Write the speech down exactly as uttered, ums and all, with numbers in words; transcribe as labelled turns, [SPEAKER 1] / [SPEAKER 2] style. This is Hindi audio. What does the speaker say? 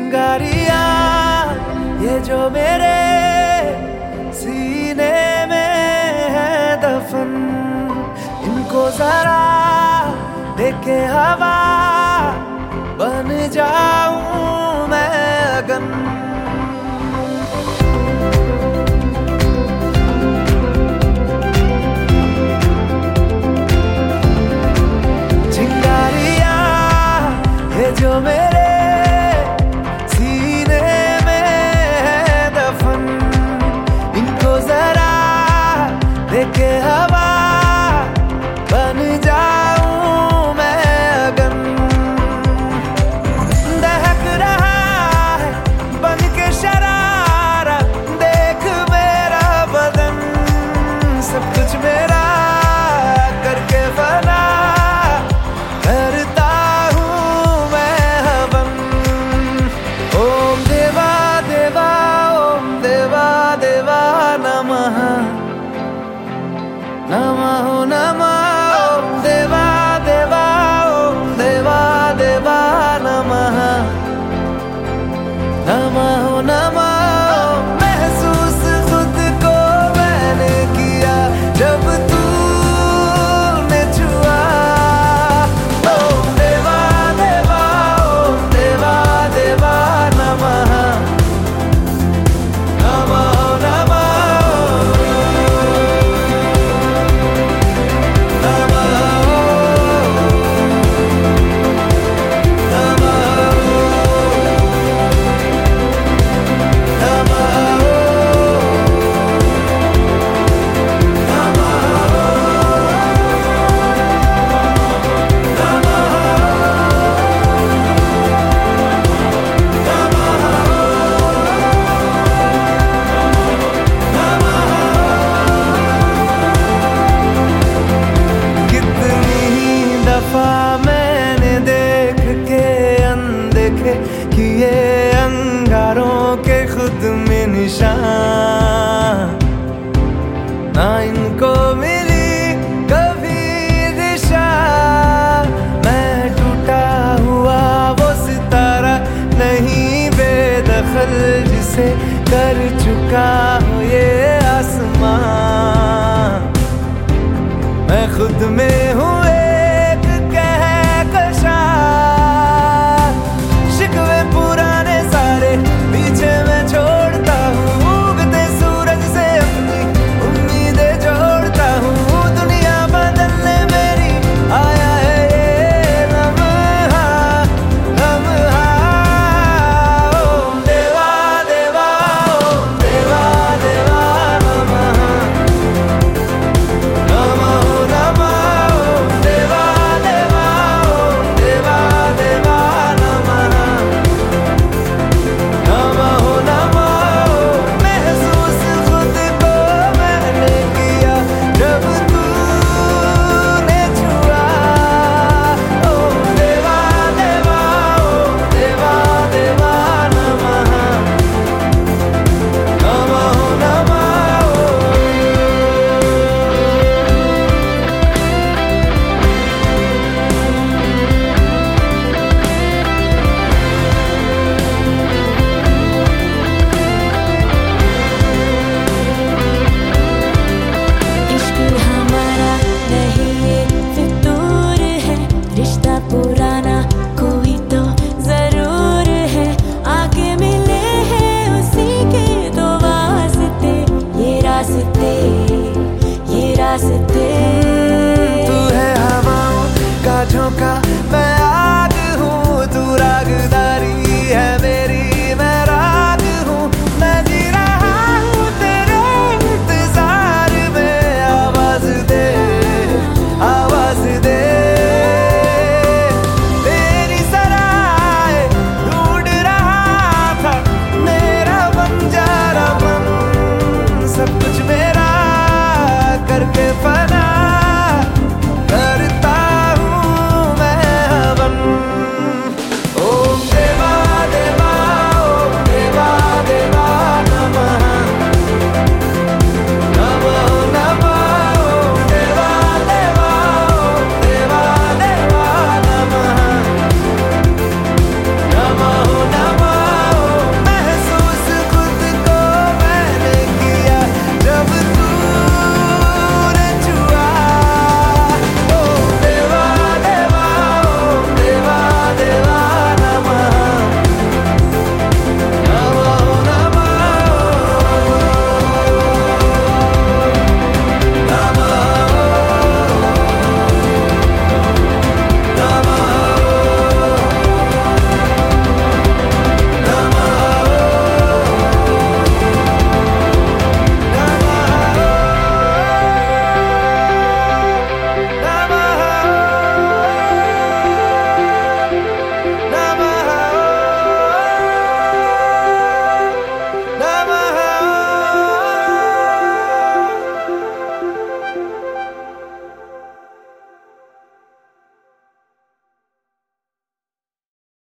[SPEAKER 1] चिंगारियां ये जो मेरे सीने में है दफन, इनको जरा देखे हवा बन जाऊं मैं अगन। चिंगारियां ये जो मेरे सीने में है दफन, इनको जरा देखे हवा बन जाऊं मैं अगन। दहक रहा है बन के शरारा, देख मेरा बदन सब कुछ मेरा करके बना, करता हूँ मैं हवन। ओम देवा देवा ओम देवा देवा नमः नमः नमः। ओम देवा देवा ओम देवा देवा नमः नमः नमः। महसूस खुद को मैंने किया जब तूने छुआ। ओम देवा देवा ओम देवा देवा नमः नमः नमः मैंने देख के अनदेखे किए अंगारों के खुद में निशान, ना इनको मिली कभी दिशा। मैं टूटा हुआ वो सितारा नहीं बेदखल जिसे कर चुका हूँ